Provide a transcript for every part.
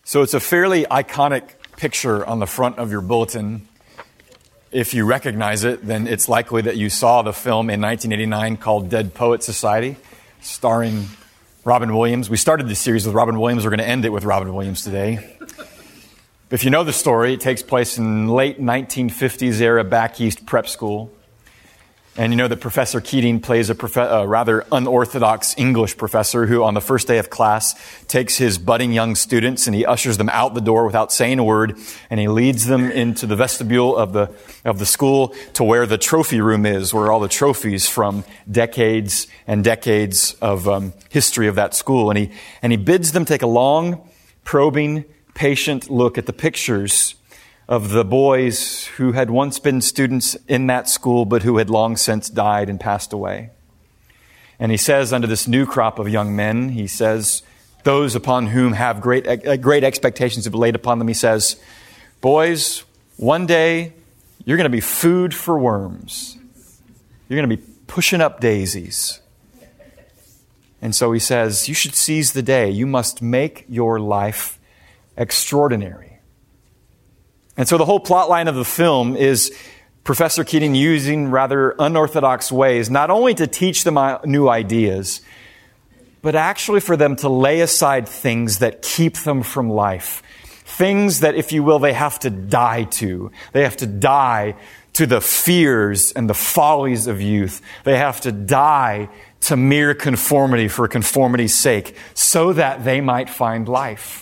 So it's a fairly iconic picture on the front of your bulletin. If you recognize it, then it's likely that you saw the film in 1989 called Dead Poets Society, starring Robin Williams. We started this series with Robin Williams. We're going to end it with Robin Williams today. If you know the story, it takes place in late 1950s era back east prep school. And you know that Professor Keating plays a rather unorthodox English professor who on the first day of class takes his budding young students and he ushers them out the door without saying a word, and he leads them into the vestibule of the school to where the trophy room is, where all the trophies from decades and decades of history of that school. And he bids them take a long, probing, patient look at the pictures of the boys who had once been students in that school, but who had long since died and passed away. And he says, under this new crop of young men, he says, those upon whom have great expectations have been laid upon them, he says, boys, one day you're going to be food for worms. You're going to be pushing up daisies. And so he says, you should seize the day. You must make your life extraordinary. And so the whole plot line of the film is Professor Keating using rather unorthodox ways, not only to teach them new ideas, but actually for them to lay aside things that keep them from life. Things that, if you will, they have to die to. They have to die to the fears and the follies of youth. They have to die to mere conformity for conformity's sake, so that they might find life.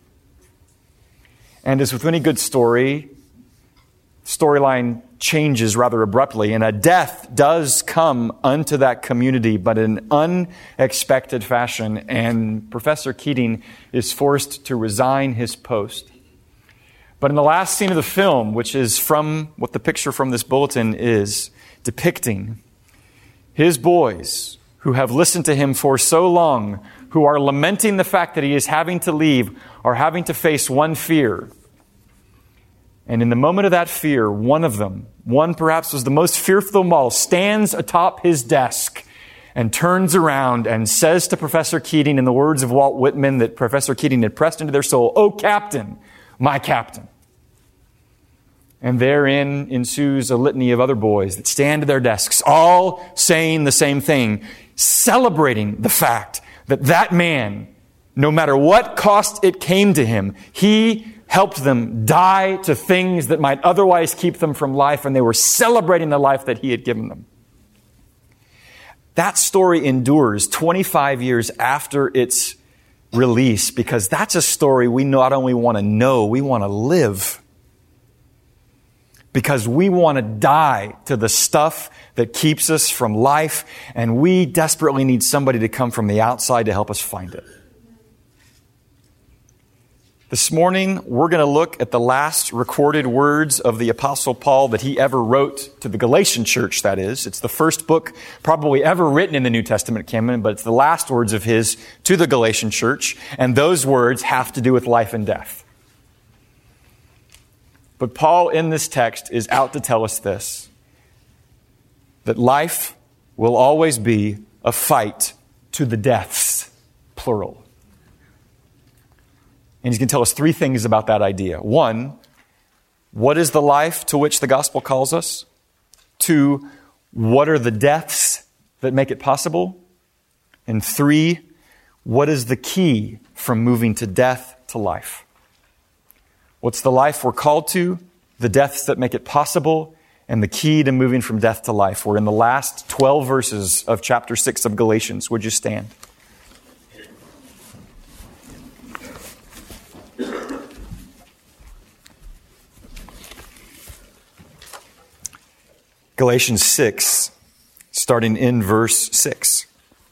And as with any good story, storyline changes rather abruptly, and a death does come unto that community, but in unexpected fashion, and Professor Keating is forced to resign his post. But in the last scene of the film, which is from what the picture from this bulletin is depicting, his boys, who have listened to him for so long, who are lamenting the fact that he is having to leave, are having to face one fear. And in the moment of that fear, one of them, one perhaps was the most fearful of them all, stands atop his desk and turns around and says to Professor Keating, in the words of Walt Whitman that Professor Keating had pressed into their soul, "Oh, Captain, my Captain." And therein ensues a litany of other boys that stand at their desks, all saying the same thing, celebrating the fact that that man, no matter what cost it came to him, he helped them die to things that might otherwise keep them from life, and they were celebrating the life that he had given them. That story endures 25 years after its release, because that's a story we not only want to know, we want to live. Because we want to die to the stuff that keeps us from life, and we desperately need somebody to come from the outside to help us find it. This morning, we're going to look at the last recorded words of the Apostle Paul that he ever wrote to the Galatian church, that is. It's the first book probably ever written in the New Testament canon, but it's the last words of his to the Galatian church, and those words have to do with life and death. But Paul, in this text, is out to tell us this, that life will always be a fight to the deaths, plural. And he's going to tell us three things about that idea. One, what is the life to which the gospel calls us? Two, what are the deaths that make it possible? And three, what is the key from moving to death to life? What's the life we're called to, the deaths that make it possible, and the key to moving from death to life? We're in the last 12 verses of chapter 6 of Galatians. Would you stand? Galatians 6, starting in verse 6.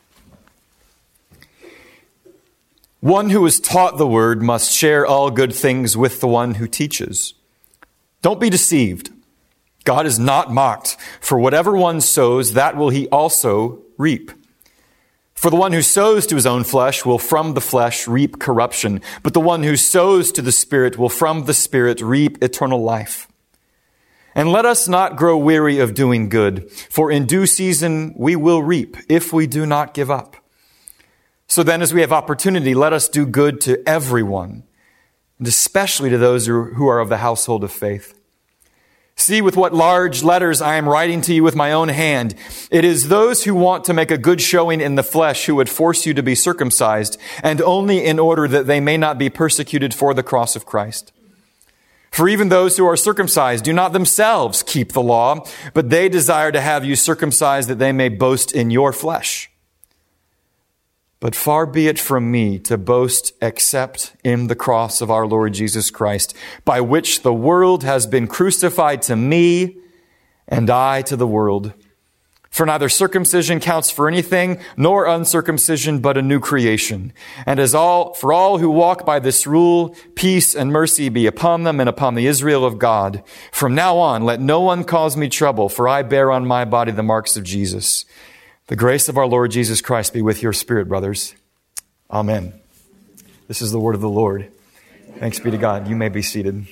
One who is taught the word must share all good things with the one who teaches. Don't be deceived. God is not mocked. For whatever one sows, that will he also reap. For the one who sows to his own flesh will from the flesh reap corruption, but the one who sows to the Spirit will from the Spirit reap eternal life. And let us not grow weary of doing good, for in due season we will reap if we do not give up. So then, as we have opportunity, let us do good to everyone, and especially to those who are of the household of faith. See with what large letters I am writing to you with my own hand. It is those who want to make a good showing in the flesh who would force you to be circumcised, and only in order that they may not be persecuted for the cross of Christ. For even those who are circumcised do not themselves keep the law, but they desire to have you circumcised that they may boast in your flesh. But far be it from me to boast except in the cross of our Lord Jesus Christ, by which the world has been crucified to me and I to the world. For neither circumcision counts for anything, nor uncircumcision, but a new creation. And for all who walk by this rule, peace and mercy be upon them and upon the Israel of God. From now on, let no one cause me trouble, for I bear on my body the marks of Jesus. The grace of our Lord Jesus Christ be with your spirit, brothers. Amen. This is the word of the Lord. Thanks be to God. You may be seated.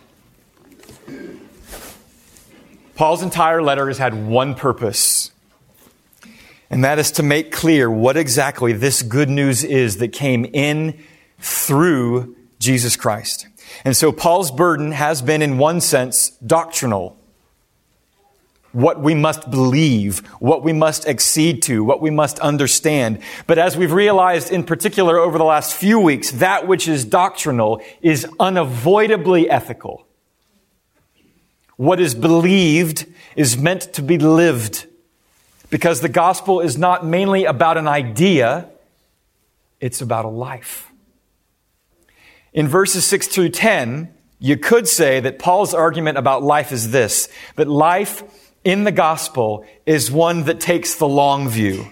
Paul's entire letter has had one purpose, and that is to make clear what exactly this good news is that came in through Jesus Christ. And so Paul's burden has been, in one sense, doctrinal. What we must believe, what we must accede to, what we must understand. But as we've realized in particular over the last few weeks, that which is doctrinal is unavoidably ethical. What is believed is meant to be lived, because the gospel is not mainly about an idea, it's about a life. In verses 6 through 10, you could say that Paul's argument about life is this, that life in the gospel is one that takes the long view.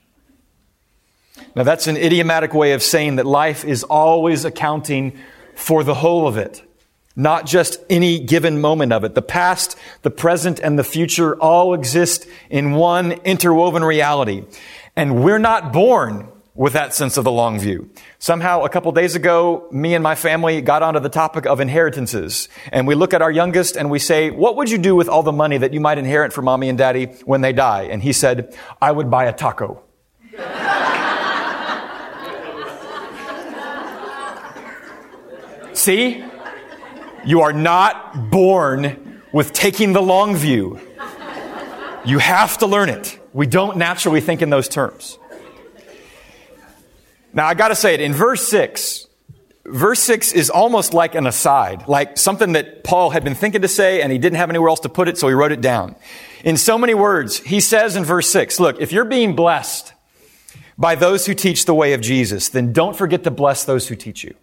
Now that's an idiomatic way of saying that life is always accounting for the whole of it, not just any given moment of it. The past, the present, and the future all exist in one interwoven reality. And we're not born with that sense of the long view. Somehow, a couple days ago, me and my family got onto the topic of inheritances. And we look at our youngest and we say, what would you do with all the money that you might inherit from mommy and daddy when they die? And he said, I would buy a taco. See? You are not born with taking the long view. You have to learn it. We don't naturally think in those terms. Now, I got to say it, in verse 6 is almost like an aside, like something that Paul had been thinking to say and he didn't have anywhere else to put it, so he wrote it down. In so many words, he says in verse 6, look, if you're being blessed by those who teach the way of Jesus, then don't forget to bless those who teach you.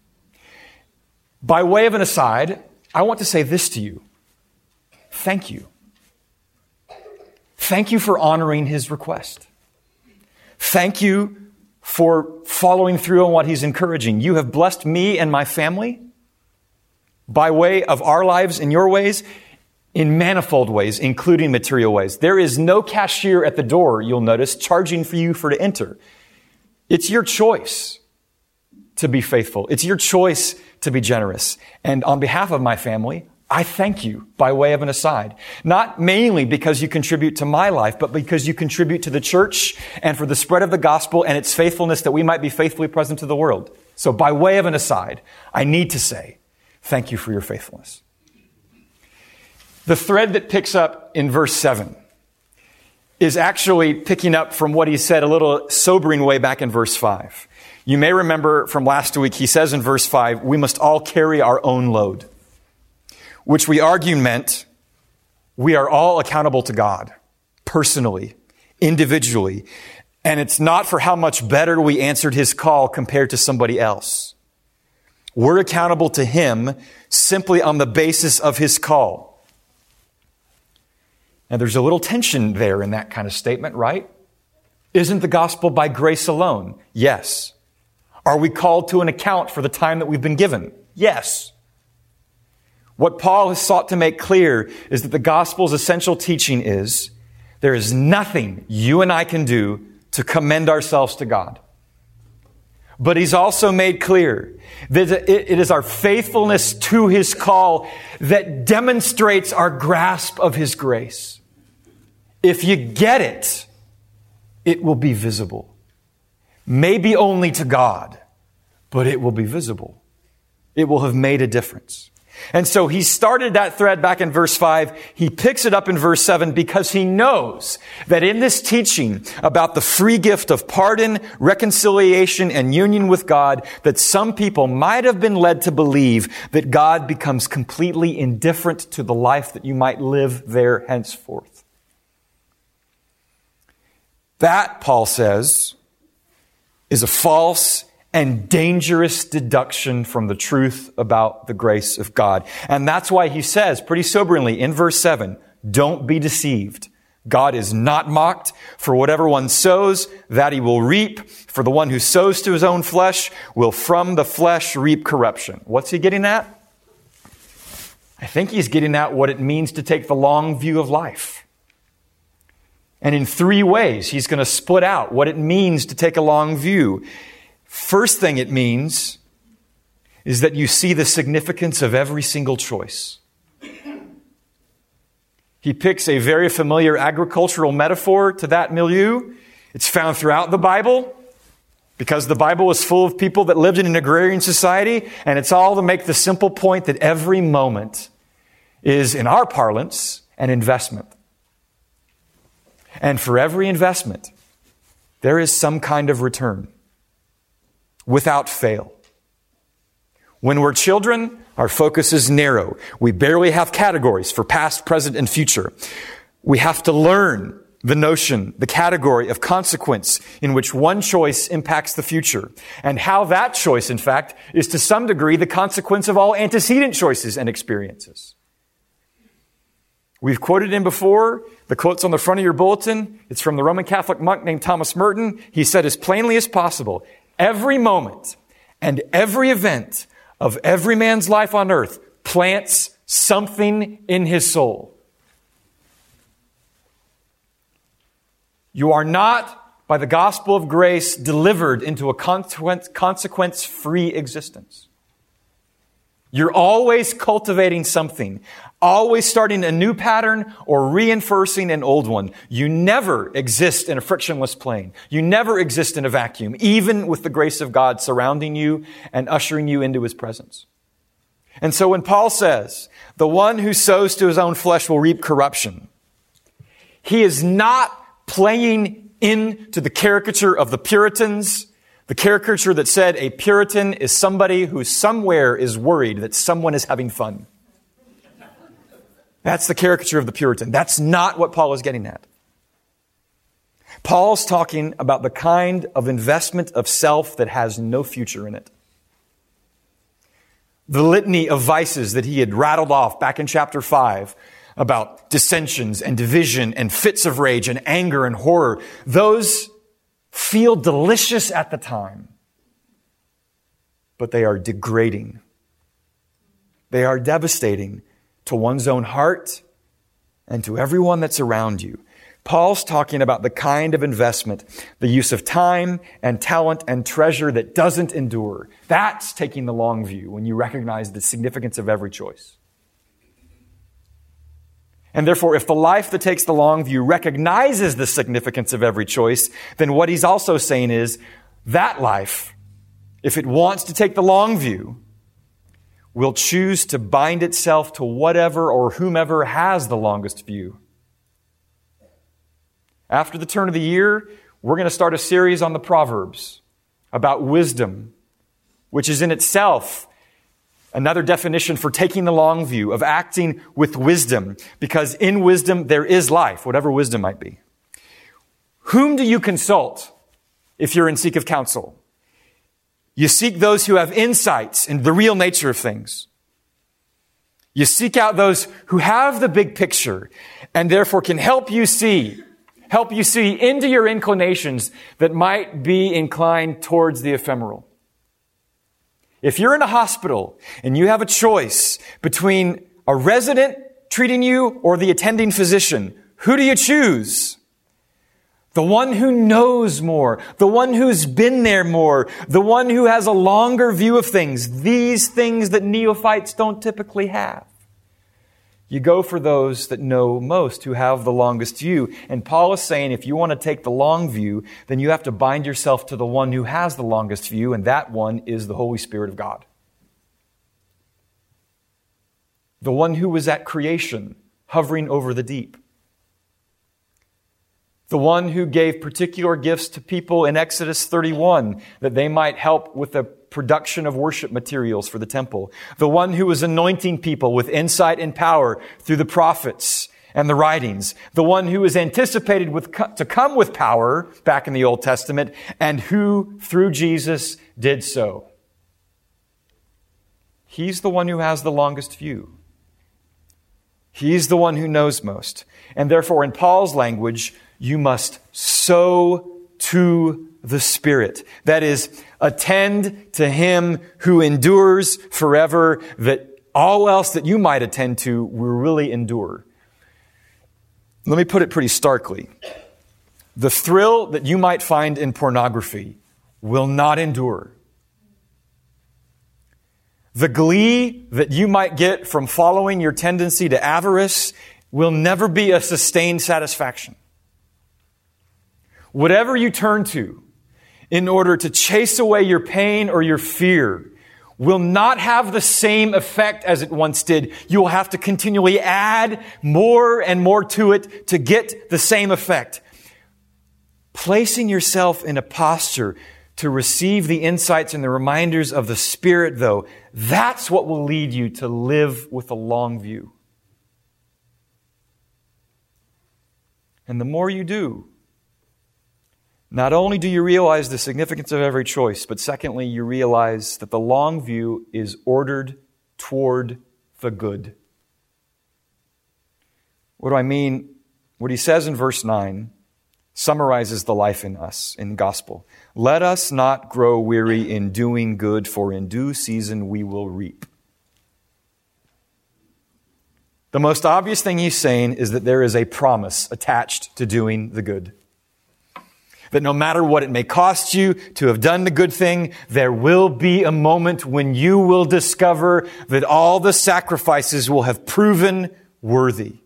By way of an aside, I want to say this to you. Thank you. Thank you for honoring his request. Thank you for following through on what he's encouraging. You have blessed me and my family by way of our lives in your ways, in manifold ways, including material ways. There is no cashier at the door, you'll notice, charging for you to enter. It's your choice to be faithful. It's your choice to be generous. And on behalf of my family, I thank you by way of an aside. Not mainly because you contribute to my life, but because you contribute to the church and for the spread of the gospel and its faithfulness that we might be faithfully present to the world. So by way of an aside, I need to say, thank you for your faithfulness. The thread that picks up in verse 7 is actually picking up from what he said a little sobering way back in verse 5. You may remember from last week, he says in verse 5, we must all carry our own load, which we argue meant we are all accountable to God, personally, individually. And it's not for how much better we answered his call compared to somebody else. We're accountable to him simply on the basis of his call. Now, there's a little tension there in that kind of statement, right? Isn't the gospel by grace alone? Yes. Are we called to an account for the time that we've been given? Yes. What Paul has sought to make clear is that the gospel's essential teaching is there is nothing you and I can do to commend ourselves to God. But he's also made clear that it is our faithfulness to his call that demonstrates our grasp of his grace. If you get it, it will be visible. Maybe only to God, but it will be visible. it will have made a difference. And so he started that thread back in verse 5. He picks it up in verse 7 because he knows that in this teaching about the free gift of pardon, reconciliation, and union with God, that some people might have been led to believe that God becomes completely indifferent to the life that you might live there henceforth. That, Paul says, is a false and dangerous deduction from the truth about the grace of God. And that's why he says pretty soberingly in verse 7, don't be deceived. God is not mocked. For whatever one sows, that he will reap. For the one who sows to his own flesh will from the flesh reap corruption. What's he getting at? I think he's getting at what it means to take the long view of life. And in 3 ways, he's going to split out what it means to take a long view. First thing it means is that you see the significance of every single choice. He picks a very familiar agricultural metaphor to that milieu. It's found throughout the Bible because the Bible is full of people that lived in an agrarian society, and it's all to make the simple point that every moment is, in our parlance, an investment. And for every investment, there is some kind of return. Without fail. When we're children, our focus is narrow. We barely have categories for past, present, and future. We have to learn the notion, the category of consequence in which one choice impacts the future, and how that choice, in fact, is to some degree the consequence of all antecedent choices and experiences. We've quoted him before. The quote's on the front of your bulletin. It's from the Roman Catholic monk named Thomas Merton. He said as plainly as possible, every moment and every event of every man's life on earth plants something in his soul. You are not, by the gospel of grace, delivered into a consequence-free existence. You're always cultivating something, always starting a new pattern or reinforcing an old one. You never exist in a frictionless plane. You never exist in a vacuum, even with the grace of God surrounding you and ushering you into his presence. And so when Paul says, the one who sows to his own flesh will reap corruption, he is not playing into the caricature of the Puritans, the caricature that said a Puritan is somebody who somewhere is worried that someone is having fun. That's the caricature of the Puritan. That's not what Paul is getting at. Paul's talking about the kind of investment of self that has no future in it. The litany of vices that he had rattled off back in chapter 5 about dissensions and division and fits of rage and anger and horror, those feel delicious at the time, but they are degrading. They are devastating to one's own heart and to everyone that's around you. Paul's talking about the kind of investment, the use of time and talent and treasure that doesn't endure. That's taking the long view when you recognize the significance of every choice. And therefore, if the life that takes the long view recognizes the significance of every choice, then what he's also saying is that life, if it wants to take the long view, will choose to bind itself to whatever or whomever has the longest view. After the turn of the year, we're going to start a series on the Proverbs about wisdom, which is in itself another definition for taking the long view, of acting with wisdom, because in wisdom there is life, whatever wisdom might be. Whom do you consult if you're in seek of counsel? You seek those who have insights into the real nature of things. You seek out those who have the big picture and therefore can help you see into your inclinations that might be inclined towards the ephemeral. If you're in a hospital and you have a choice between a resident treating you or the attending physician, who do you choose? The one who knows more, the one who's been there more, the one who has a longer view of things, these things that neophytes don't typically have. You go for those that know most, who have the longest view. And Paul is saying if you want to take the long view, then you have to bind yourself to the one who has the longest view, and that one is the Holy Spirit of God. the one who was at creation, hovering over the deep, the one who gave particular gifts to people in Exodus 31 that they might help with the production of worship materials for the temple, the one who was anointing people with insight and power through the prophets and the writings, the one who is anticipated to come with power back in the Old Testament, and who, through Jesus, did so. He's the one who has the longest view. He's the one who knows most. And therefore, in Paul's language, you must sow to the Spirit. That is, attend to Him who endures forever, that all else that you might attend to will really endure. Let me put it pretty starkly. The thrill that you might find in pornography will not endure. The glee that you might get from following your tendency to avarice will never be a sustained satisfaction. Whatever you turn to in order to chase away your pain or your fear will not have the same effect as it once did. You will have to continually add more and more to it to get the same effect. Placing yourself in a posture to receive the insights and the reminders of the Spirit, though, that's what will lead you to live with a long view. And the more you do, not only do you realize the significance of every choice, but secondly, you realize that the long view is ordered toward the good. What do I mean? What he says in verse 9 summarizes the life in us, in the gospel. Let us not grow weary in doing good, for in due season we will reap. The most obvious thing he's saying is that there is a promise attached to doing the good. That no matter what it may cost you to have done the good thing, there will be a moment when you will discover that all the sacrifices will have proven worthy.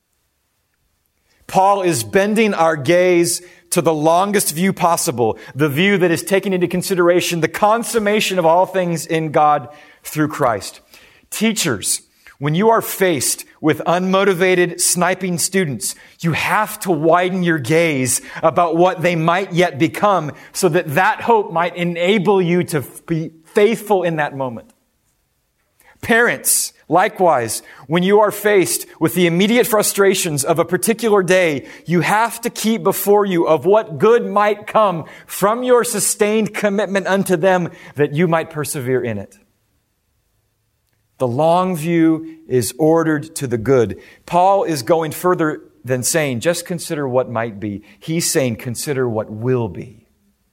Paul is bending our gaze to the longest view possible, the view that is taking into consideration the consummation of all things in God through Christ. Teachers, when you are faced with unmotivated, sniping students, you have to widen your gaze about what they might yet become so that that hope might enable you to be faithful in that moment. Parents, likewise, when you are faced with the immediate frustrations of a particular day, you have to keep before you of what good might come from your sustained commitment unto them, that you might persevere in it. The long view is ordered to the good. Paul is going further than saying, just consider what might be. He's saying, consider what will be.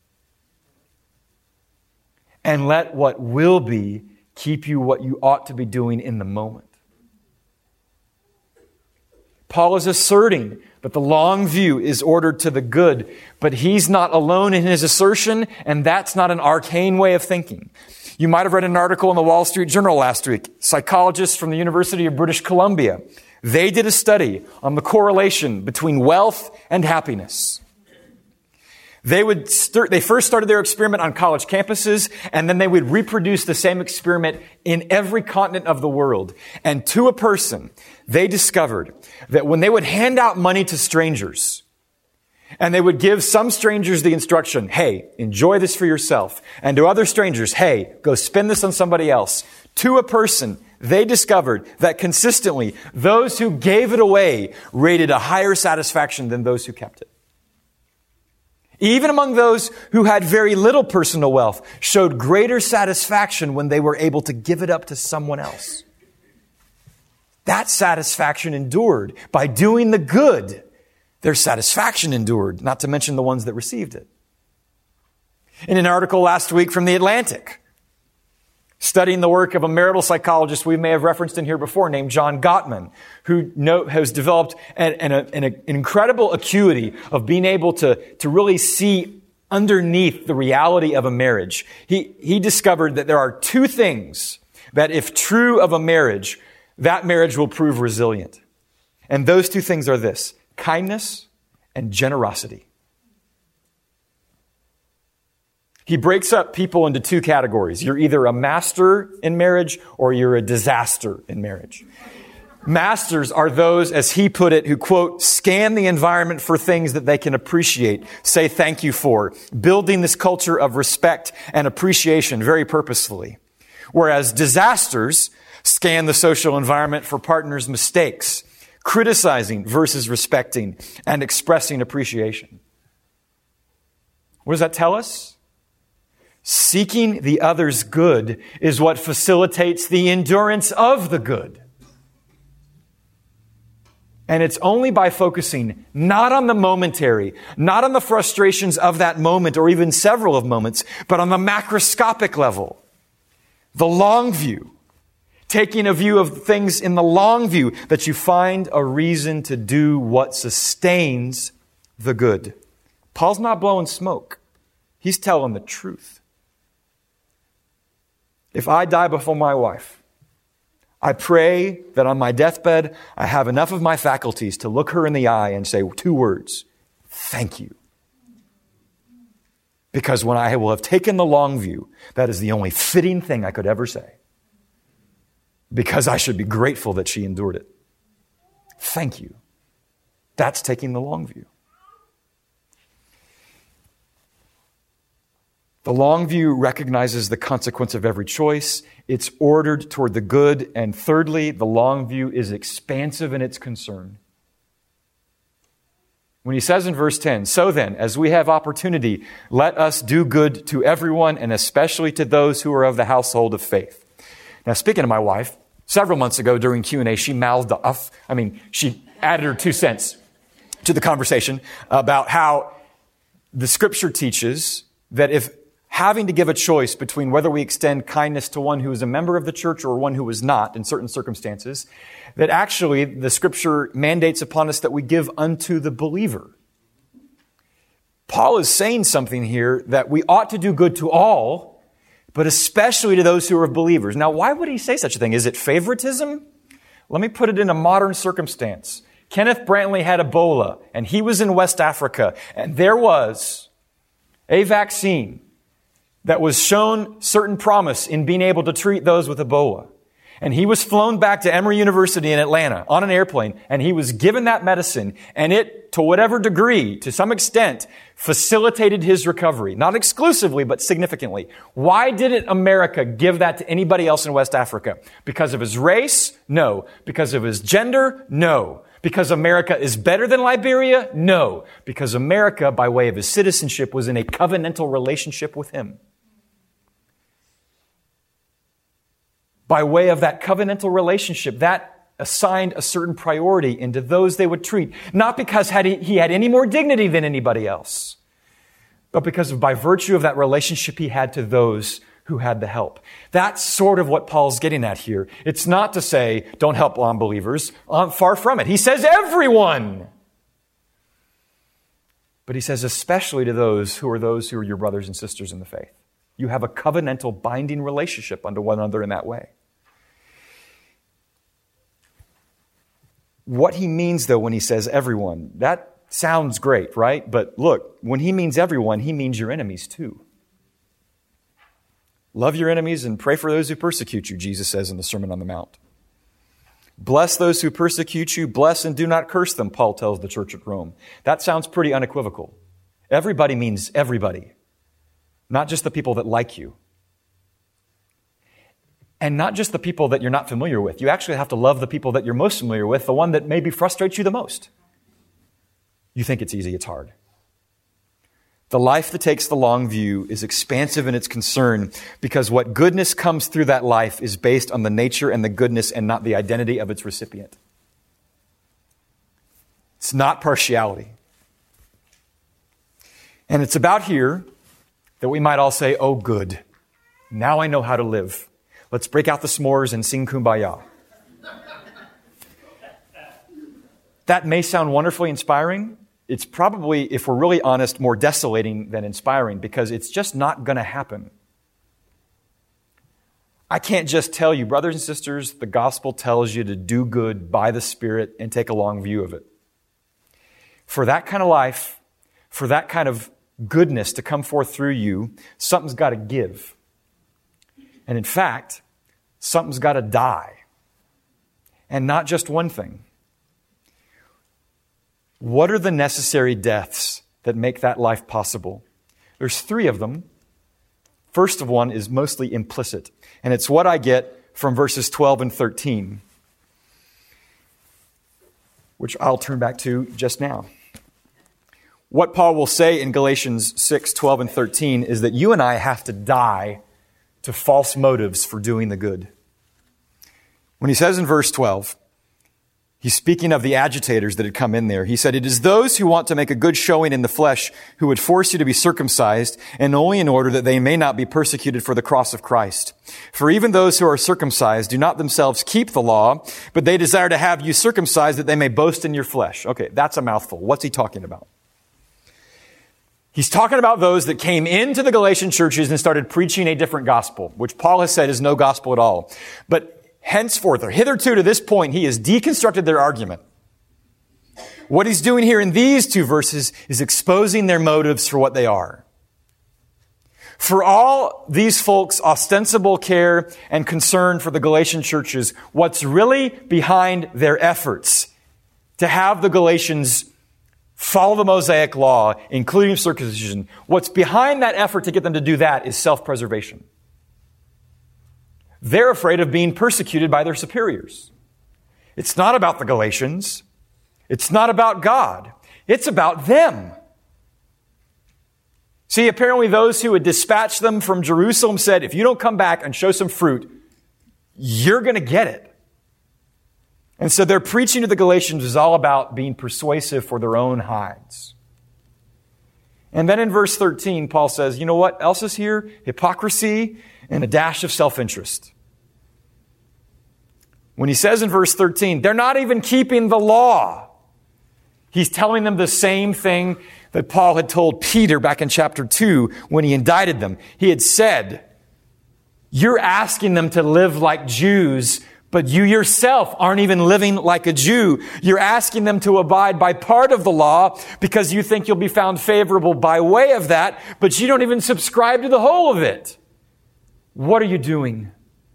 And let what will be keep you what you ought to be doing in the moment. Paul is asserting that the long view is ordered to the good, but he's not alone in his assertion, and that's not an arcane way of thinking. You might have read an article in the Wall Street Journal last week. Psychologists from the University of British Columbia, they did a study on the correlation between wealth and happiness. They first started their experiment on college campuses, and then they would reproduce the same experiment in every continent of the world. And to a person, they discovered that when they would hand out money to strangers, and they would give some strangers the instruction, hey, enjoy this for yourself. And to other strangers, hey, go spend this on somebody else. To a person, they discovered that consistently, those who gave it away rated a higher satisfaction than those who kept it. Even among those who had very little personal wealth, showed greater satisfaction when they were able to give it up to someone else. That satisfaction endured by doing the good. Their satisfaction endured, not to mention the ones that received it. In an article last week from The Atlantic, studying the work of a marital psychologist we may have referenced in here before named John Gottman, who has developed an incredible acuity of being able to really see underneath the reality of a marriage. He discovered that there are two things that, if true of a marriage, that marriage will prove resilient. And those two things are this: kindness and generosity. He breaks up people into two categories. You're either a master in marriage or you're a disaster in marriage. Masters are those, as he put it, who, quote, scan the environment for things that they can appreciate, say thank you for, building this culture of respect and appreciation very purposefully. Whereas disasters scan the social environment for partners' mistakes, criticizing versus respecting and expressing appreciation. What does that tell us? Seeking the other's good is what facilitates the endurance of the good. And it's only by focusing not on the momentary, not on the frustrations of that moment or even several of moments, but on the macroscopic level, the long view, taking a view of things in the long view, that you find a reason to do what sustains the good. Paul's not blowing smoke. He's telling the truth. If I die before my wife, I pray that on my deathbed, I have enough of my faculties to look her in the eye and say 2 words, thank you. Because when I will have taken the long view, that is the only fitting thing I could ever say. Because I should be grateful that she endured it. Thank you. That's taking the long view. The long view recognizes the consequence of every choice. It's ordered toward the good. And thirdly, the long view is expansive in its concern. When he says in verse 10, so then, as we have opportunity, let us do good to everyone and especially to those who are of the household of faith. Now, speaking of my wife, several months ago during Q&A, she mouthed off. She added her 2 cents to the conversation about how the Scripture teaches that if having to give a choice between whether we extend kindness to one who is a member of the church or one who is not in certain circumstances, that actually the Scripture mandates upon us that we give unto the believer. Paul is saying something here that we ought to do good to all, but especially to those who are believers. Now, why would he say such a thing? Is it favoritism? Let me put it in a modern circumstance. Kenneth Brantley had Ebola, and he was in West Africa, and there was a vaccine that was shown certain promise in being able to treat those with Ebola. And he was flown back to Emory University in Atlanta on an airplane, and he was given that medicine, and it, to whatever degree, to some extent, facilitated his recovery. Not exclusively, but significantly. Why didn't America give that to anybody else in West Africa? Because of his race? No. Because of his gender? No. Because America is better than Liberia? No. Because America, by way of his citizenship, was in a covenantal relationship with him. By way of that covenantal relationship, that assigned a certain priority into those they would treat. Not because he had any more dignity than anybody else, but because by virtue of that relationship he had to those who had the help. That's sort of what Paul's getting at here. It's not to say, don't help unbelievers. Far from it. He says everyone. But he says especially to those who are your brothers and sisters in the faith. You have a covenantal binding relationship unto one another in that way. What he means, though, when he says everyone, that sounds great, right? But look, when he means everyone, he means your enemies too. Love your enemies and pray for those who persecute you, Jesus says in the Sermon on the Mount. Bless those who persecute you, bless and do not curse them, Paul tells the church at Rome. That sounds pretty unequivocal. Everybody means everybody, not just the people that like you. And not just the people that you're not familiar with. You actually have to love the people that you're most familiar with, the one that maybe frustrates you the most. You think it's easy, it's hard. The life that takes the long view is expansive in its concern because what goodness comes through that life is based on the nature and the goodness and not the identity of its recipient. It's not partiality. And it's about here that we might all say, oh good, now I know how to live. Let's break out the s'mores and sing Kumbaya. That may sound wonderfully inspiring. It's probably, if we're really honest, more desolating than inspiring because it's just not going to happen. I can't just tell you, brothers and sisters, the gospel tells you to do good by the Spirit and take a long view of it. For that kind of life, for that kind of goodness to come forth through you, something's got to give. And in fact, something's got to die. and not just one thing. What are the necessary deaths that make that life possible? There's 3 of them. First of one is mostly implicit, and it's what I get from verses 12 and 13, which I'll turn back to just now. What Paul will say in Galatians 6, 12, and 13 is that you and I have to die to false motives for doing the good. When he says in verse 12, he's speaking of the agitators that had come in there. He said, "It is those who want to make a good showing in the flesh who would force you to be circumcised, and only in order that they may not be persecuted for the cross of Christ. For even those who are circumcised do not themselves keep the law, but they desire to have you circumcised that they may boast in your flesh." Okay, that's a mouthful. What's he talking about? He's talking about those that came into the Galatian churches and started preaching a different gospel, which Paul has said is no gospel at all. But henceforth, or hitherto to this point, he has deconstructed their argument. What he's doing here in these 2 verses is exposing their motives for what they are. For all these folks' ostensible care and concern for the Galatian churches, what's really behind their efforts to have the Galatians follow the Mosaic law, including circumcision, what's behind that effort to get them to do that is self-preservation. They're afraid of being persecuted by their superiors. It's not about the Galatians. It's not about God. It's about them. See, apparently those who had dispatched them from Jerusalem said, if you don't come back and show some fruit, you're going to get it. And so their preaching to the Galatians is all about being persuasive for their own hides. And then in verse 13, Paul says, you know what else is here? Hypocrisy and a dash of self-interest. When he says in verse 13, they're not even keeping the law. He's telling them the same thing that Paul had told Peter back in chapter 2 when he indicted them. He had said, you're asking them to live like Jews, but you yourself aren't even living like a Jew. You're asking them to abide by part of the law because you think you'll be found favorable by way of that, but you don't even subscribe to the whole of it. What are you doing?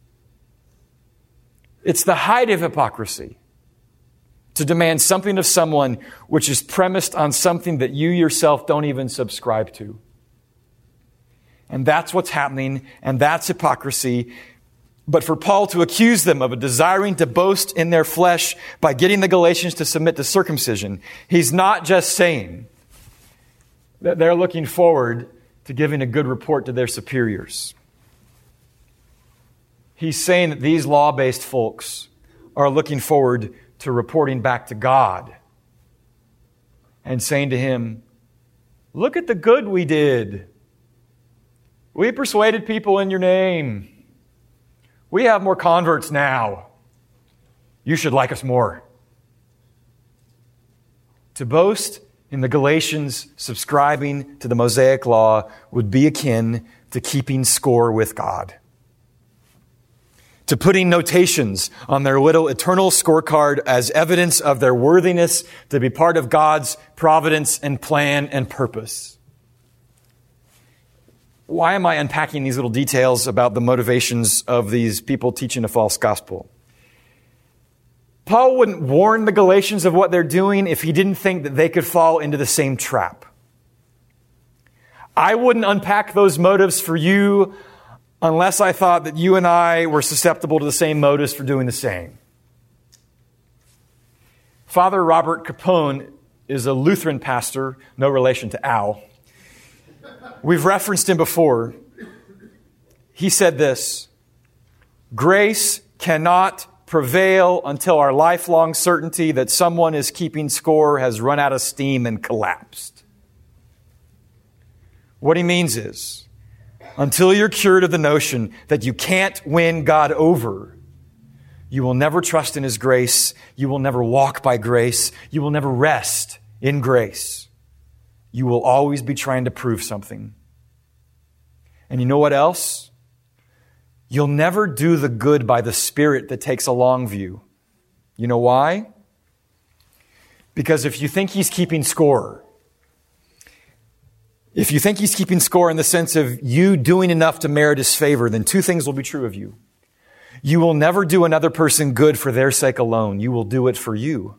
It's the height of hypocrisy to demand something of someone which is premised on something that you yourself don't even subscribe to. And that's what's happening, and that's hypocrisy. But for Paul to accuse them of desiring to boast in their flesh by getting the Galatians to submit to circumcision, he's not just saying that they're looking forward to giving a good report to their superiors. He's saying that these law-based folks are looking forward to reporting back to God and saying to Him, look at the good we did. We persuaded people in your name. We have more converts now. You should like us more. To boast in the Galatians subscribing to the Mosaic law would be akin to keeping score with God. To putting notations on their little eternal scorecard as evidence of their worthiness to be part of God's providence and plan and purpose. Why am I unpacking these little details about the motivations of these people teaching a false gospel? Paul wouldn't warn the Galatians of what they're doing if he didn't think that they could fall into the same trap. I wouldn't unpack those motives for you unless I thought that you and I were susceptible to the same motives for doing the same. Father Robert Capone is a Lutheran pastor, no relation to Al. We've referenced him before. He said this, grace cannot prevail until our lifelong certainty that someone is keeping score has run out of steam and collapsed. What he means is, until you're cured of the notion that you can't win God over, you will never trust in His grace, you will never walk by grace, you will never rest in grace. You will always be trying to prove something. And you know what else? You'll never do the good by the Spirit that takes a long view. You know why? Because if you think He's keeping score, if you think He's keeping score in the sense of you doing enough to merit His favor, then 2 things will be true of you. You will never do another person good for their sake alone. You will do it for you.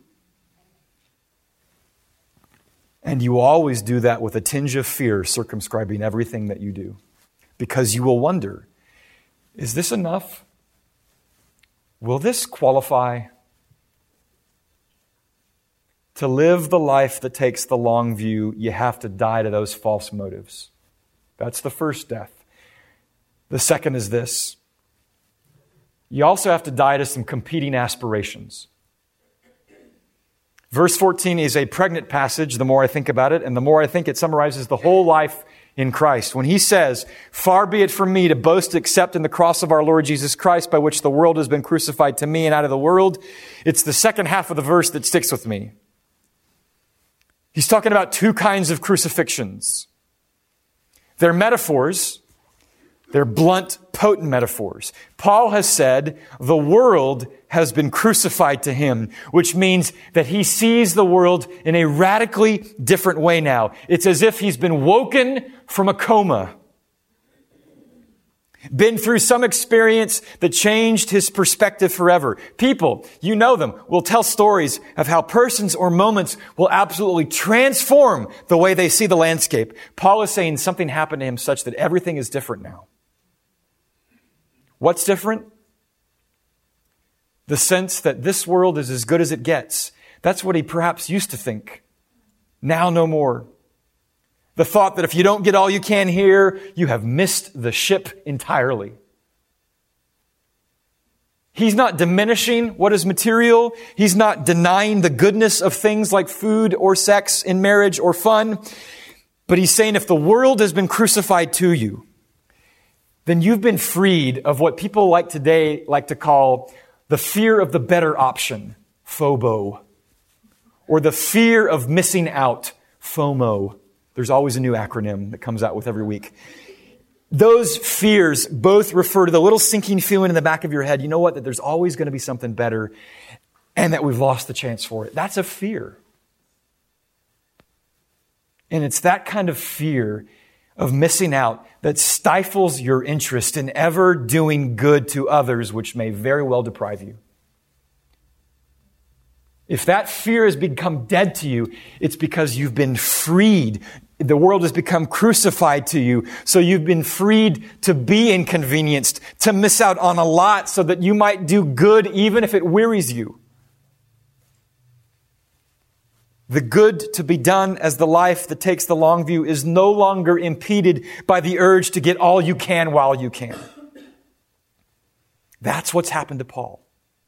And you always do that with a tinge of fear circumscribing everything that you do. Because you will wonder, is this enough? Will this qualify? To live the life that takes the long view, you have to die to those false motives. That's the first death. The second is this. You also have to die to some competing aspirations. Verse 14 is a pregnant passage, the more I think about it, and the more I think it summarizes the whole life in Christ. When he says, "Far be it from me to boast except in the cross of our Lord Jesus Christ, by which the world has been crucified to me and out of the world," it's the second half of the verse that sticks with me. He's talking about two kinds of crucifixions. They're metaphors. They're blunt, potent metaphors. Paul has said the world has been crucified to him, which means that he sees the world in a radically different way now. It's as if he's been woken from a coma, been through some experience that changed his perspective forever. People, you know them, will tell stories of how persons or moments will absolutely transform the way they see the landscape. Paul is saying something happened to him such that everything is different now. What's different? The sense that this world is as good as it gets. That's what he perhaps used to think. Now no more. The thought that if you don't get all you can here, you have missed the ship entirely. He's not diminishing what is material. He's not denying the goodness of things like food or sex in marriage or fun. But he's saying if the world has been crucified to you, then you've been freed of what people like today like to call the fear of the better option, FOBO, or the fear of missing out, FOMO. There's always a new acronym that comes out with every week. Those fears both refer to the little sinking feeling in the back of your head. You know what? That there's always going to be something better and that we've lost the chance for it. That's a fear. And it's that kind of fear of missing out that stifles your interest in ever doing good to others, which may very well deprive you. If that fear has become dead to you, it's because you've been freed. The world has become crucified to you. So you've been freed to be inconvenienced, to miss out on a lot so that you might do good even if it wearies you. The good to be done as the life that takes the long view is no longer impeded by the urge to get all you can while you can. That's what's happened to Paul.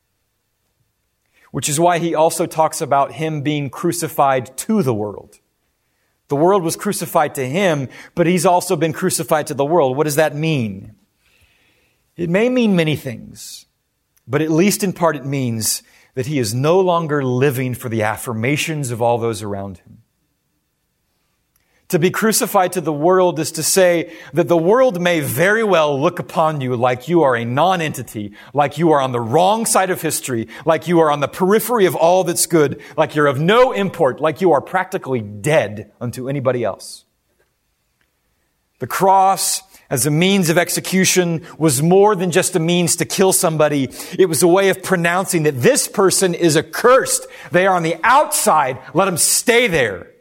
Which is why he also talks about him being crucified to the world. The world was crucified to him, but he's also been crucified to the world. What does that mean? It may mean many things, but at least in part it means that he is no longer living for the affirmations of all those around him. To be crucified to the world is to say that the world may very well look upon you like you are a non-entity, like you are on the wrong side of history, like you are on the periphery of all that's good, like you're of no import, like you are practically dead unto anybody else. The cross, as a means of execution, was more than just a means to kill somebody. It was a way of pronouncing that this person is accursed. They are on the outside. Let them stay there.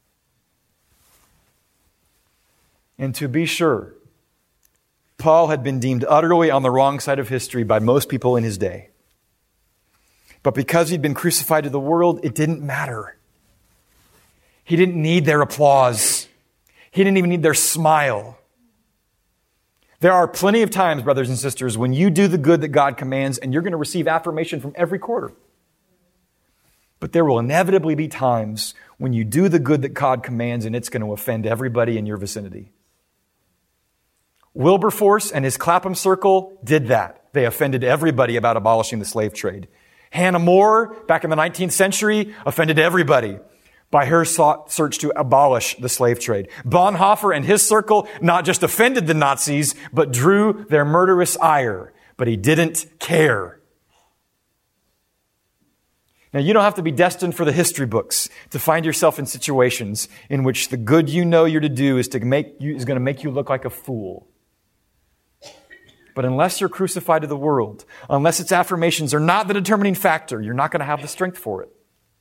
And to be sure, Paul had been deemed utterly on the wrong side of history by most people in his day. But because he'd been crucified to the world, it didn't matter. He didn't need their applause. He didn't even need their smile. There are plenty of times, brothers and sisters, when you do the good that God commands and you're going to receive affirmation from every quarter. But there will inevitably be times when you do the good that God commands and it's going to offend everybody in your vicinity. Wilberforce and his Clapham Circle did that. They offended everybody about abolishing the slave trade. Hannah More, back in the 19th century, offended everybody by her search to abolish the slave trade. Bonhoeffer and his circle not just offended the Nazis, but drew their murderous ire. But he didn't care. Now, you don't have to be destined for the history books to find yourself in situations in which the good you know you're to do is going to make you look like a fool. But unless you're crucified to the world, unless its affirmations are not the determining factor, you're not going to have the strength for it.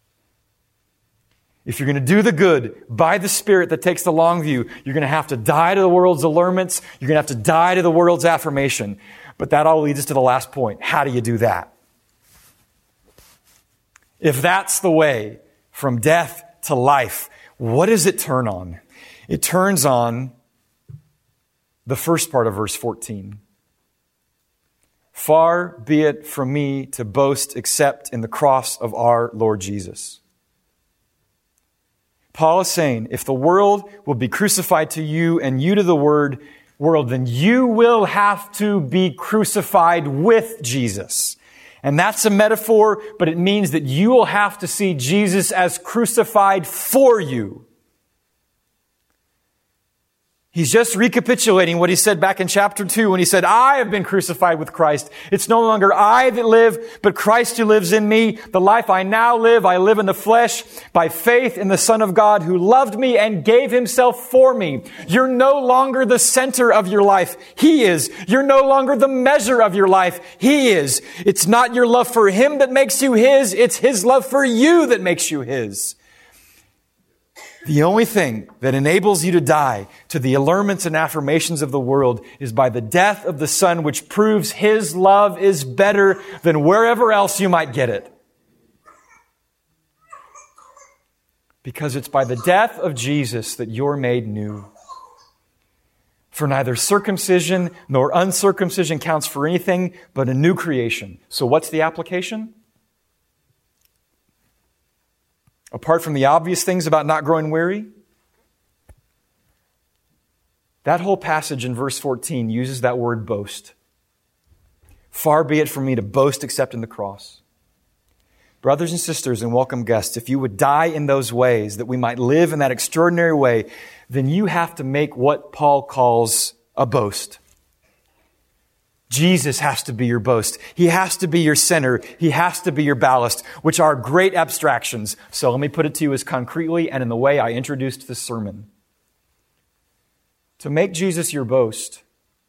If you're going to do the good by the Spirit that takes the long view, you're going to have to die to the world's allurements. You're going to have to die to the world's affirmation. But that all leads us to the last point. How do you do that? If that's the way from death to life, what does it turn on? It turns on the first part of verse 14. Far be it from me to boast except in the cross of our Lord Jesus. Paul is saying, if the world will be crucified to you and you to the world, then you will have to be crucified with Jesus. And that's a metaphor, but it means that you will have to see Jesus as crucified for you. He's just recapitulating what he said back in chapter 2 when he said, I have been crucified with Christ. It's no longer I that live, but Christ who lives in me. The life I now live, I live in the flesh by faith in the Son of God who loved me and gave himself for me. You're no longer the center of your life. He is. You're no longer the measure of your life. He is. It's not your love for him that makes you his. It's his love for you that makes you his. The only thing that enables you to die to the allurements and affirmations of the world is by the death of the Son, which proves his love is better than wherever else you might get it. Because it's by the death of Jesus that you're made new. For neither circumcision nor uncircumcision counts for anything but a new creation. So what's the application? Apart from the obvious things about not growing weary, that whole passage in verse 14 uses that word boast. Far be it from me to boast except in the cross. Brothers and sisters and welcome guests, if you would die in those ways that we might live in that extraordinary way, then you have to make what Paul calls a boast. Jesus has to be your boast. He has to be your center. He has to be your ballast, which are great abstractions. So let me put it to you as concretely and in the way I introduced this sermon. To make Jesus your boast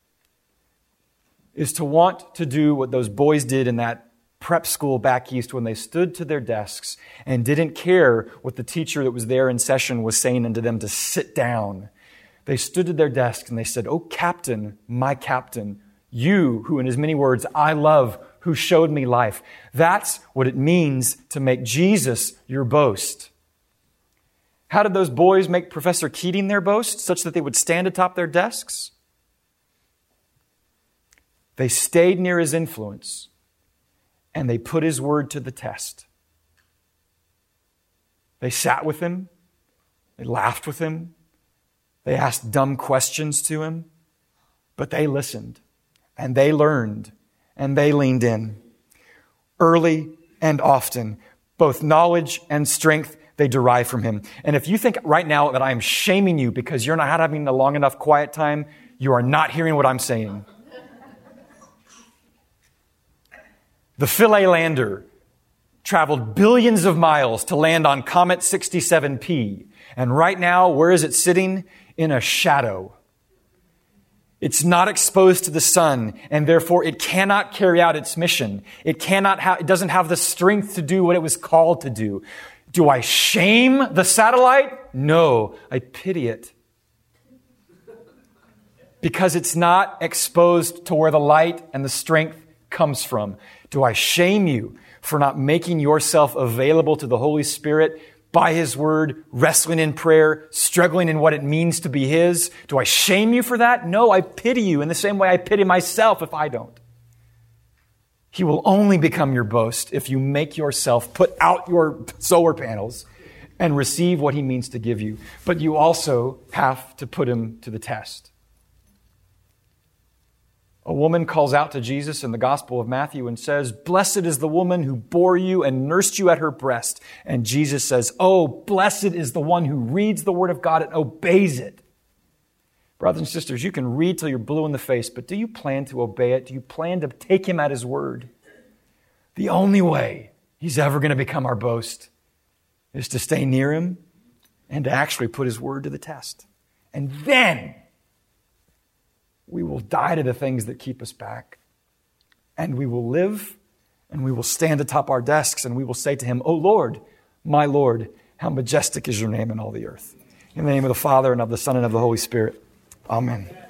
is to want to do what those boys did in that prep school back east when they stood to their desks and didn't care what the teacher that was there in session was saying unto them to sit down. They stood to their desks and they said, "Oh, Captain, my Captain, you, who in as many words I love, who showed me life." That's what it means to make Jesus your boast. How did those boys make Professor Keating their boast, such that they would stand atop their desks? They stayed near his influence, and they put his word to the test. They sat with him. They laughed with him. They asked dumb questions to him, but they listened. And they learned, and they leaned in. Early and often, both knowledge and strength they derive from him. And if you think right now that I am shaming you because you're not having a long enough quiet time, you are not hearing what I'm saying. The Philae lander traveled billions of miles to land on Comet 67P. And right now, where is it sitting? In a shadow. It's not exposed to the sun, and therefore it cannot carry out its mission. It doesn't have the strength to do what it was called to do. Do I shame the satellite? No, I pity it. Because it's not exposed to where the light and the strength comes from. Do I shame you for not making yourself available to the Holy Spirit by his word, wrestling in prayer, struggling in what it means to be his? Do I shame you for that? No, I pity you in the same way I pity myself if I don't. He will only become your boast if you make yourself put out your solar panels and receive what he means to give you. But you also have to put him to the test. A woman calls out to Jesus in the Gospel of Matthew and says, "Blessed is the woman who bore you and nursed you at her breast." And Jesus says, "Oh, blessed is the one who reads the word of God and obeys it." Brothers and sisters, you can read till you're blue in the face, but do you plan to obey it? Do you plan to take him at his word? The only way he's ever going to become our boast is to stay near him and to actually put his word to the test. And then We will die to the things that keep us back. And we will live, and we will stand atop our desks, and we will say to him, "O Lord, my Lord, how majestic is your name in all the earth." In the name of the Father, and of the Son, and of the Holy Spirit. Amen.